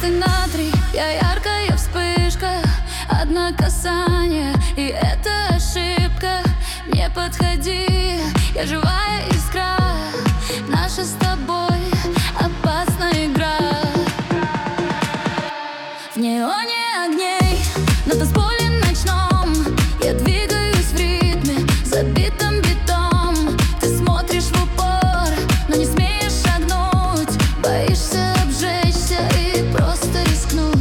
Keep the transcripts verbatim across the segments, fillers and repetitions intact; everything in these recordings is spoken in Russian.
чистый натрий, я яркая вспышка. Одно касание, и это ошибка. Не подходи, я живая искра. Наша с тобой опасная игра. В неоне огней, на танцполе ночном я двигаюсь в ритме, забитом битом. Ты смотришь в упор, но не смеешь шагнуть. Боишься обжечься и просто рискнуть.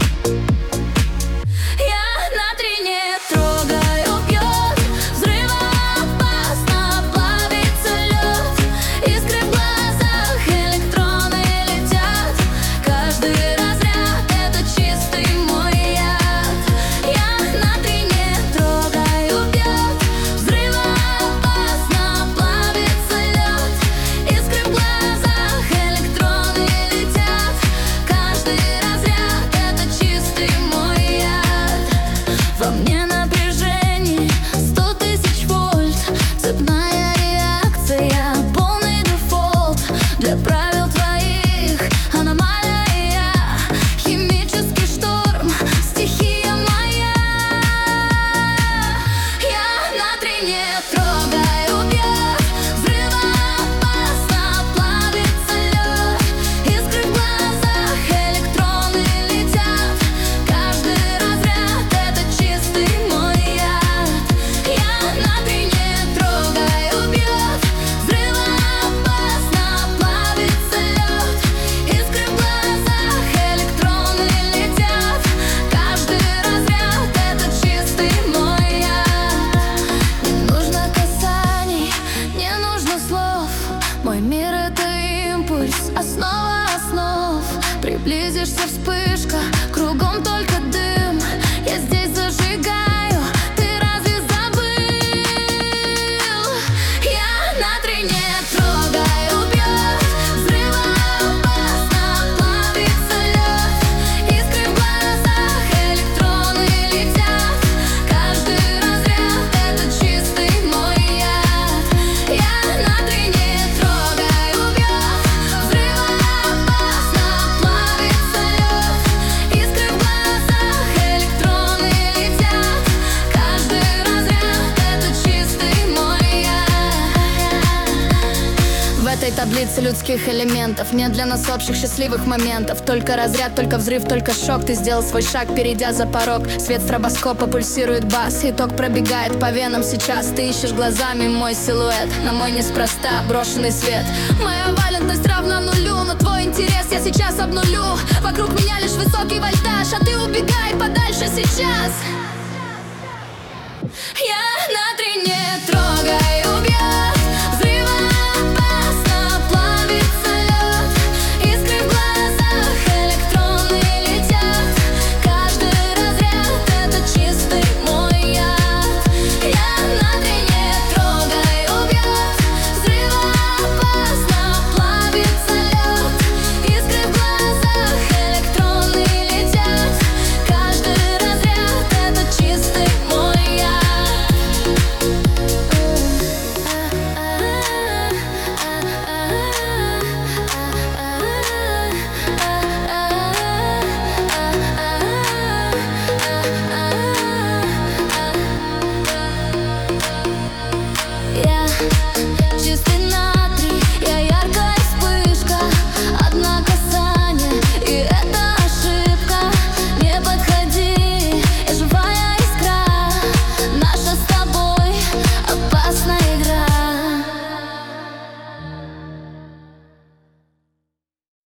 Я на три не трогаю, бьет взрывоопасно, плавится лед. Искры в глазах, электроны летят. Каждый разряд — это чистый мой яд. Я на три не трогаю, бьет взрывоопасно, плавится лед. Искры в глазах, электроны летят. Каждый разряд — это чистый мой яд. Во мне напряжение сто тысяч вольт. Цепная реакция, полный дефолт. Для правил твоих аномалия. Химический шторм, стихия моя. Я на три не трогаю, бьет взрывоопасно, плавится лед. Искры в глазах, электроны летят. Каждый разряд — это чистый мой яд. Я на три не трогаю, бьет взрывоопасно, плавится лед. Искры в глазах, электроны летят. Каждый разряд — это чистый мой яд. Не нужно касаний, не нужно слов. Мой мир — это импульс, основа основ. Приблизишься — вспышка, кругом только дым. Я здесь зажигаю, ты разве забыл? Я на три не трогаю, бьет взрывоопасно, плавится лед. Искры в глазах, электроны летят. Каждый разряд — это чистый мой яд. Я на три не трогаю, бьет взрывоопасно, плавится лед. Искры в глазах, электроны летят. Каждый разряд — это чистый мой яд. В этой таблице людских элементов нет для нас общих счастливых моментов. Только разряд, только взрыв, только шок. Ты сделал свой шаг, перейдя за порог. Свет стробоскопа, пульсирует бас. Итог пробегает по венам сейчас. Ты ищешь глазами мой силуэт. На мой неспроста брошенный свет. Моя валентность равна нулю, но твой интерес я сейчас обнулю. Вокруг меня лишь высокий вольтаж, а ты убегай подальше сейчас. Я на